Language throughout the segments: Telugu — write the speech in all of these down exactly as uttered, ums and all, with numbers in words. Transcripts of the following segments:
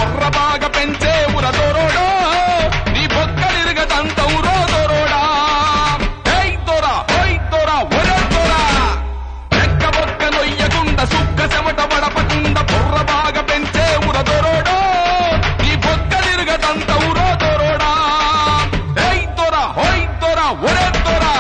బుర్ర బాగా పెంచే ఉర దొరోడా నీ బొక్కలిరగదంతవురో దొరోడా ఏయ్ దొరా ఓయ్ దొరా ఒరే దొరా రెక్క బొక్క నొయ్యకుండా సుక్క చెమట వడపకుండా బుర్ర బాగా పెంచే ఉర దొరోడా నీ బొక్కలిరగదంతవురో దొరోడా ఏయ్ దొరా ఓయ్ దొరా ఒరే దొరా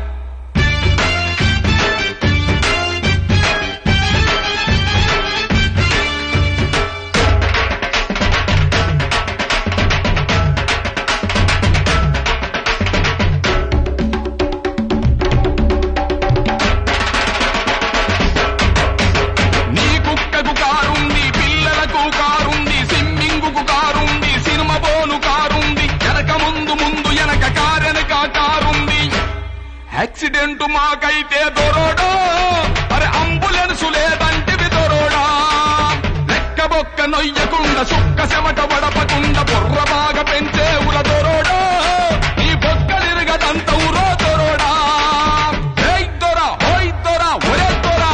యాక్సిడెంట్ మాకైతే దొరోడా అరే అంబులెన్స్ లేదంటివి దొరోడా లెక్క బొక్క నొయ్యకుండా సుక్క చెమట వడపకుండా బుర్ర బాగా పెంచే ఉర దొరోడా ఈ బొక్కలిరగదంత ఉరో దొరోడా ఏయ్ దొరా ఓయ్ దొరా ఒరే దొరా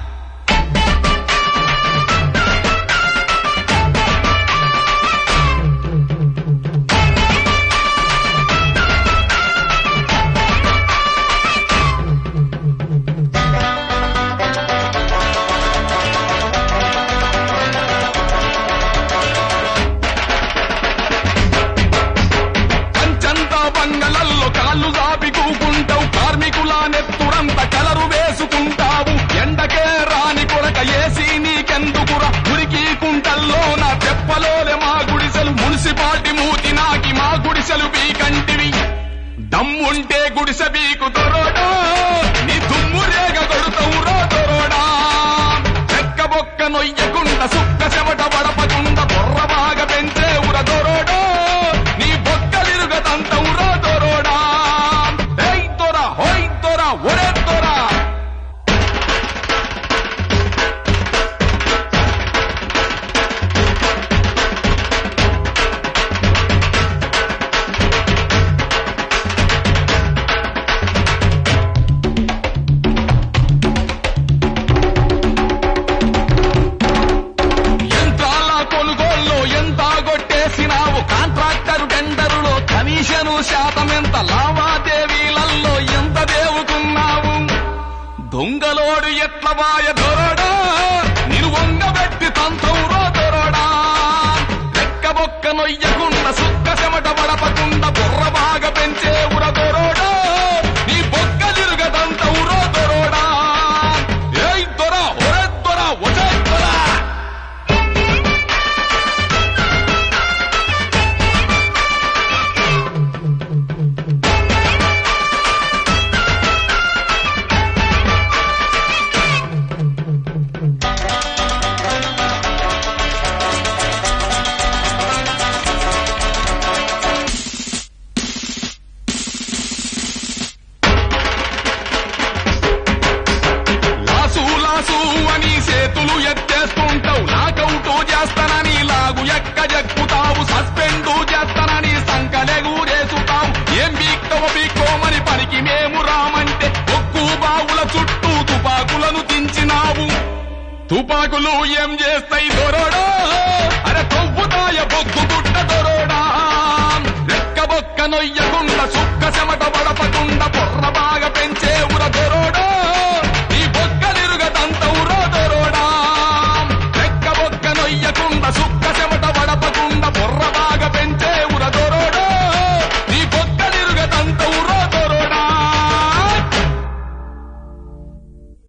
కాళ్ళు జాపి కూకుంటావు కార్మికుల నెత్తురంత కలరు వేసుకుంటావు ఎండకే రాని కొరక ఏసీ నీకెందుకురా ఉరికి కుంటల్లో నా తెప్పలోలే మా గుడిసెలు మున్సిపాలిటీ మూతి నాకి మా గుడిసెలు బీకంటివి దమ్ముంటే గుడిసె బీకు దొరోడా నీ దుమ్ము రేగ కొడుతవురో దొరోడా చెక్క బొక్క నొయ్యకుండా సుక్క చెమట వడపకుండా బుర్ర బాగా పెంచే ఉర దొరోడా నీ బొక్కలిరుగదంత ఉరో దొరోడా ఏయ్ దొరా ఓయ్ దొరా ఒరే దొరా శాతం ఎంత లావాదేవీలల్లో ఎంత దేవుకున్నావు దొంగలోడు ఎట్ల బాయ దొరడా నిన్ను వంగబెట్టి తంతవురో దొరడా లెక్క బొక్క నొయ్యకుండా సుక్క చెమట వడపకుండా బుర్ర బాగా పెంచే ఉర దొరోడా నీ బొక్కలిరుగదంత ఉరో దొరోడా ఏయ్ దొరా ఒరే దొరా ఒరే దొరా అని చేతులు ఎత్తేస్తుంటావు లాకౌట్ చేస్తానని లాగు ఎక్క జక్కుతావు సస్పెండు చేస్తానని సంకలెగూరేసుతావు ఏం బీక్కవ బీక్కోమని పనికి మేము రామంటే ఒక్కు బావుల చుట్టూ తుపాకులను దించినావు తుపాకులు ఏం చేస్తాయి దొరోడా అరే తొవ్వుతాయ బొగ్గు గుట్ట దొరోడా రెక్క బొక్క నొయ్యకుండా సుక్క చెమట వడపకుండా